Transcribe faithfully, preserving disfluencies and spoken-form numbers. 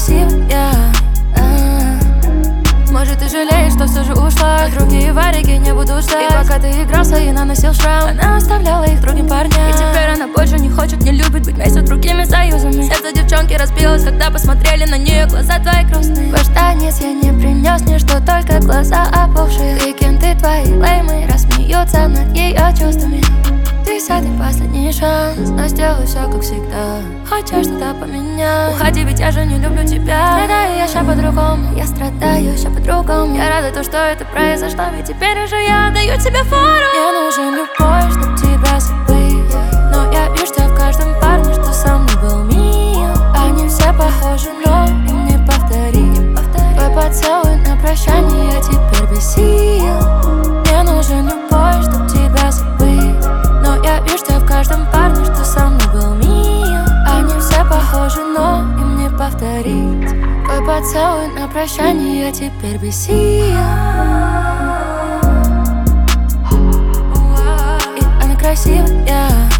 красивая. Может, ты жалеешь, что все же ушла, но другие варики не буду ждать. И пока ты игрался и наносил шрам, она оставляла их другим парням. И теперь она больше не хочет, не любит быть вместе с другими союзами. Сердце девчонки разбилось, когда посмотрели на нее глаза твои грустные. Ваш танец я не принес ничто, только глаза опухшие. Уикенды твои леймы рассмеются над ее чувствами. Десятый последний шанс, но сделаю все как всегда. Хочешь что-то поменять? Уходи, ведь я же не люблю тебя. Страдаю я ща по-другому, я страдаю ща по-другому. Я рада то, что это произошло, ведь теперь уже я даю тебе фору. Мне нужен любовь, чтоб тебя забыть, но я вижу тебя в каждом парне, что со мной был мил. Они все похожи, но им не повторить. Твой поцелуй на прощание, я теперь без сил. Мне нужен любовь, чтоб тебя забыть, но я вижу тебя в каждом парне, что со мной был мил. Они все похожи, но им не повторить. Твой поцелуй на прощание, я теперь без сил. И она красивая.